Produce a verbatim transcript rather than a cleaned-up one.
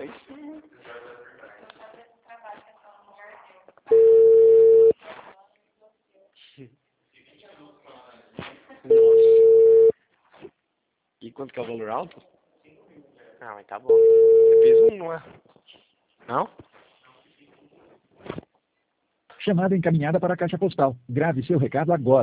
Aí sim. Nossa. E quanto que é o valor alto? Ah, mas tá bom. É peso um, não é? Não? Chamada encaminhada para a caixa postal. Grave seu recado agora.